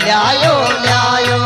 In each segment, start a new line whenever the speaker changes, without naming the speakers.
ल्यायो ल्यायो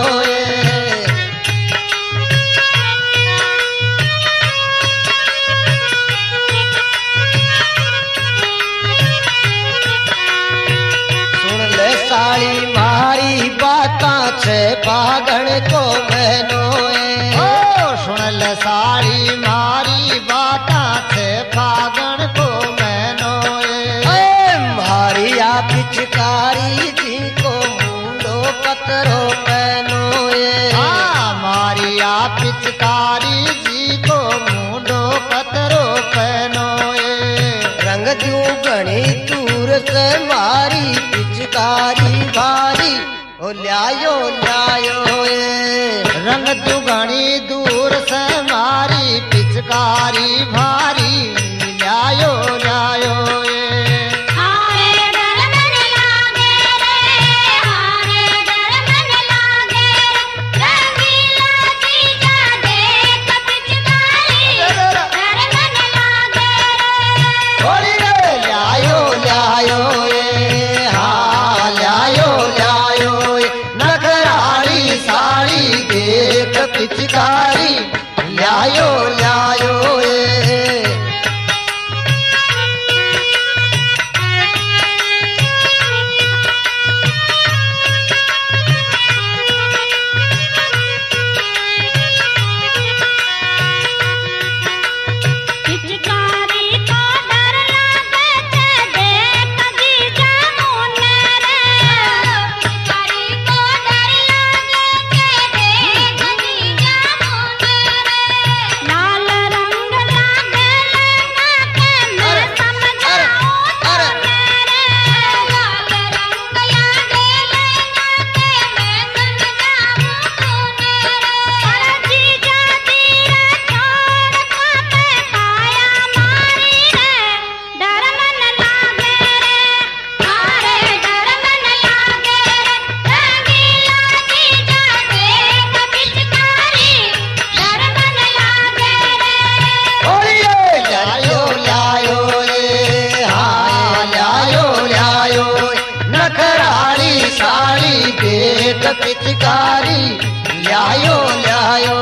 साली मारी बातां छे फागण को महीनो
ओ सुन ले साली मारी बातां छे फागण को महीनो
मारी आ पिचकारी जी को मुंडो पतरो पहनो
मारी आ पिचकारी जी को मुंडो पतरो पहनो
रंग दूं घणी दूर से मारी पिचकारी भारी ओ ल्यायो ल्यायो
रंग तू घणी दूर से मारी पिचकारी भारी ल्यायो ल्यायो
पिचकारी ल्यायो ल्यायो पिचकारी ल्यायो ल्यायो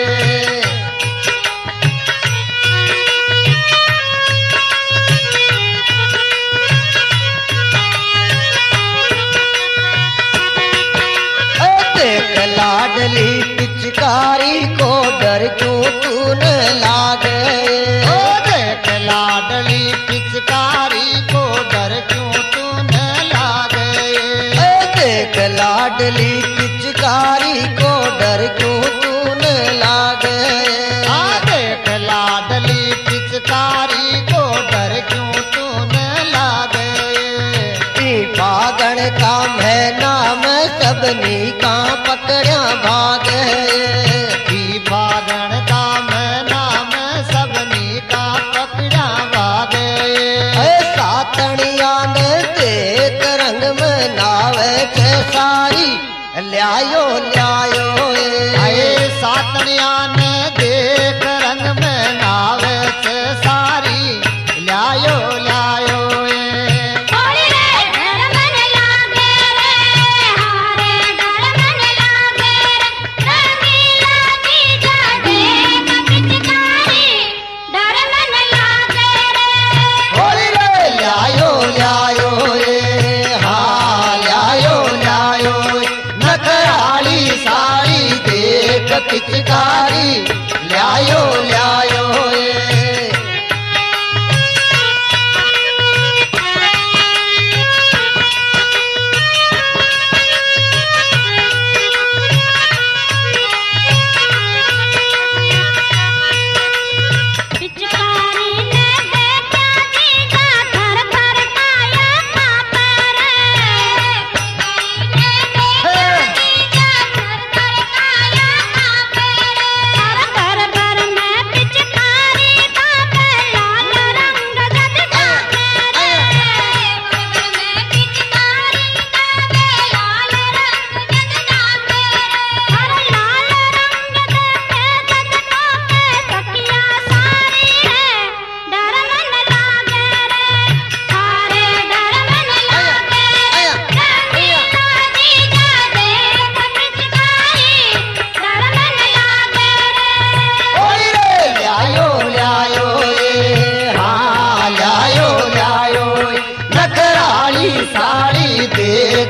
देख लाडली पिचकारी को डर क्यों तू न लागे
देख लाडली पिचकारी को डर क्यों तू न लागे
देख लाडली पिचकारी को डर क्यों तू न लागे
देख लाडली पिचकारी को डर क्यों तू न लागे
फागण का महीना में सबनी का पकड़िया भाग
फागण का महीना में सबनी का पकड़ा भाग
सातनिया ने देख रंग में नावे छे सारी ल्यायो ल्यायो
सातनिया ने देख रंग में नावे छे सारी ल्यायो ल्यायो
पिचकारी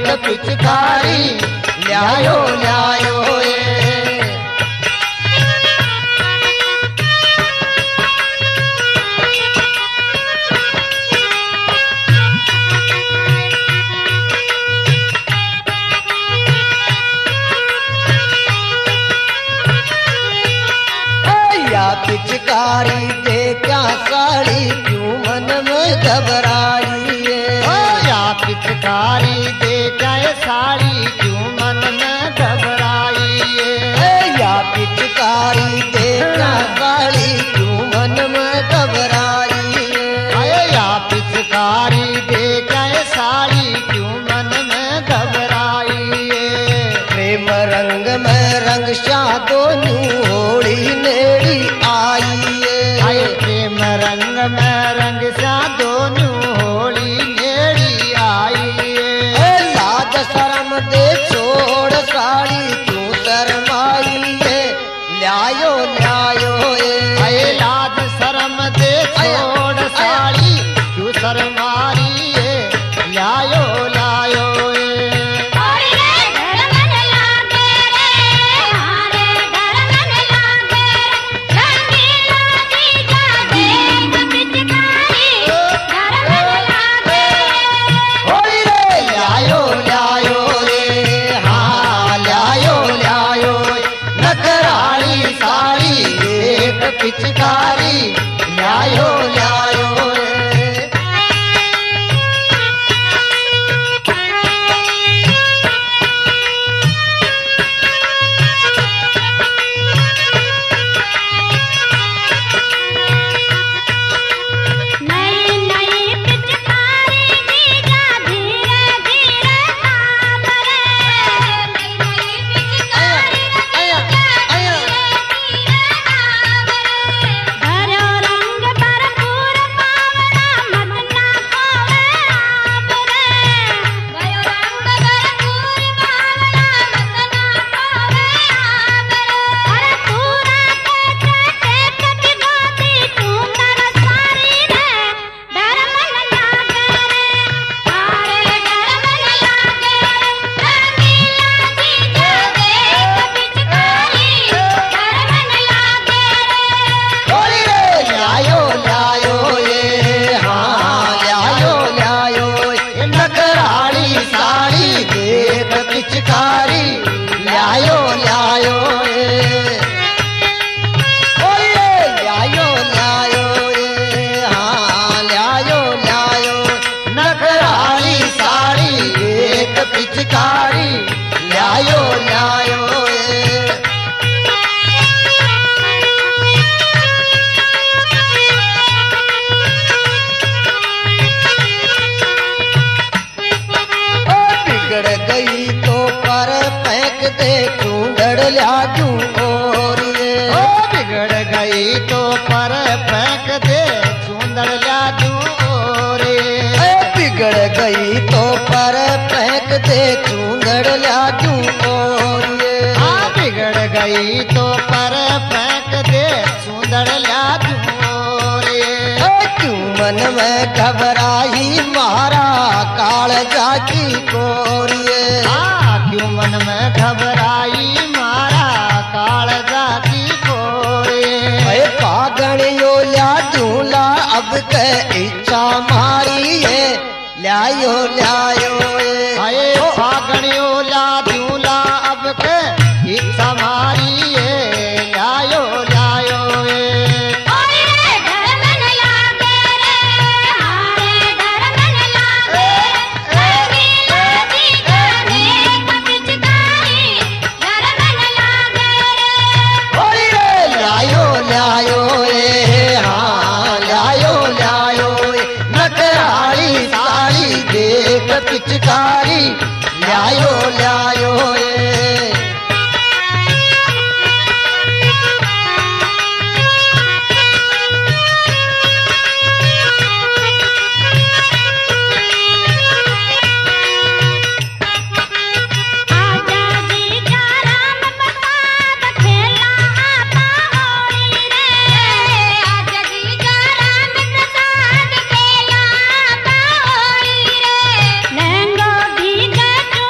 पिचकारी ल्यायो ल्यायो
पिचकारी दे क्या साड़ी क्यों मन में घबराई
या पिचकारी दे क्या साड़ी क्यों मन में घबराई
या पिचकारी दे क्या साड़ी क्यों मन में घबराई
या पिचकारी दे क्या साड़ी क्यों मन में घबराई
प्रेम रंग में रंग शादो न्यू होड़ी नेड़ी आई
प्रेम रंग में रंग सा दोनों होली नेड़ी आई
लाज शर्म दे छोड़ साड़ी क्यों शर्माई ल्यायो ल्यायो
लाज शर्म दे छोड़ साड़ी क्यों शर्मारी ल्यायो ल्यायो पिचकारी ल्यायो ल्यायो पिचकारी ल्यायो ल्यायो ल्यायो ल्यायो हाँ ल्यायो ल्यायो नखराली साड़ी एक पिचकारी ल्यायो ल्यायो बिगड़ गई तो पर फेंक दे चूंदड़ ल्याजू और बिगड़ गई तो पर फेंक दे चूंदड़ ल्याजू और
बिगड़ गई तो पर फेंक दे चूंदड़ ल्याजू और
बिगड़ गई तो पर फेंक दे चूंदड़ ल्याजू और
क्यों मन में घबराई मारा काल जाकी कोरिए
क्यों मन में घबराई मारा काल जाकी कोरिए
पागणियो ल्या झूला अब के इच्छा मारी है ल्यायो ल्यायो
पागणियो ल्या झूला अब के इच्छा मारी ल्यायो ल्यायो
ल्यायो हाँ ल्यायो ल्यायो नखराली साड़ी देख पिचकारी ल्यायो ल्यायो
लहंगो भीगा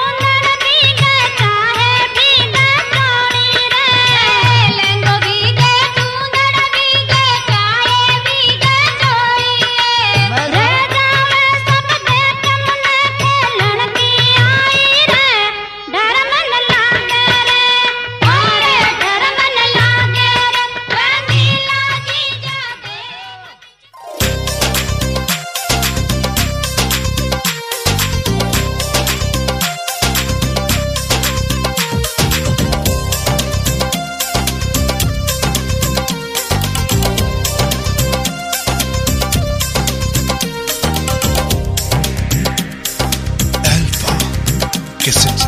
कैसेट।